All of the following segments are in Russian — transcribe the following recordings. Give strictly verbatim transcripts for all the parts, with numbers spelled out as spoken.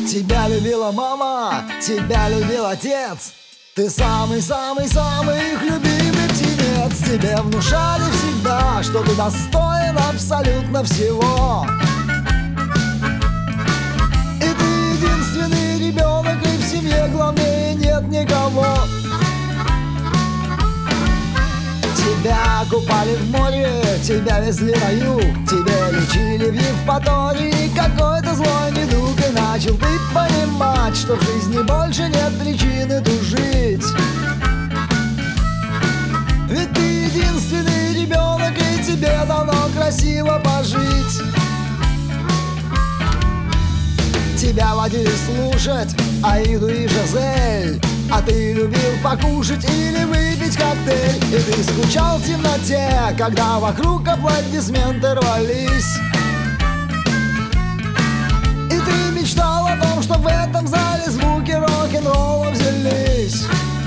Тебя любила мама, тебя любил отец. Ты самый-самый-самый их любимый птенец. Тебе внушали всегда, что ты достоин абсолютно всего. И ты единственный ребенок, и в семье главнее нет никого. Тебя купали в море, тебя везли на юг, тебя лечили в Евпатории какой-то злой недуг. И начал ты понимать, что в жизни больше нет причины тужить. Ведь ты единственный ребенок, и тебе дано красиво пожить. Тебя водили слушать Аиду и Жизель, а ты любил покушать или выпить коктейль. И ты скучал в темноте, когда вокруг аплодисменты рвались. И ты мечтал о том, что в этом зале звуки рок-н-ролла взялись.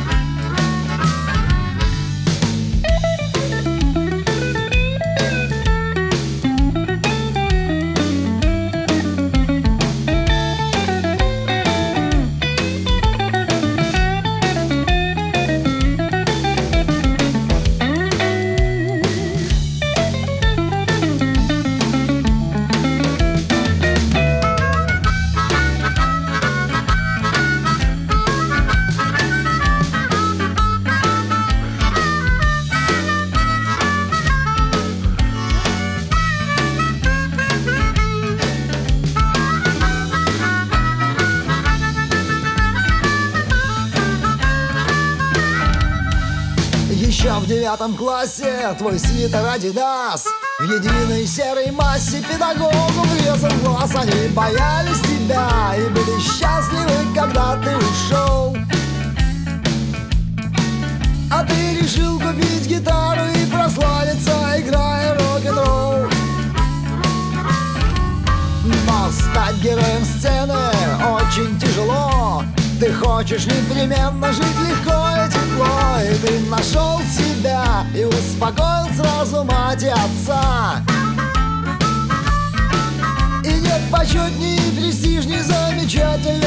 Еще в девятом классе твой свитер Адидас в единой серой массе педагогу врезал в глаз. Они боялись тебя и были счастливы, когда ты ушел. А ты решил купить гитару и прославиться, играя рок-н-ролл. Но стать героем сцены очень тяжело. Ты хочешь непременно жить легко и тепло. И ты нашел себя и успокоил сразу мать и отца. И нет почетней и престижней замечательной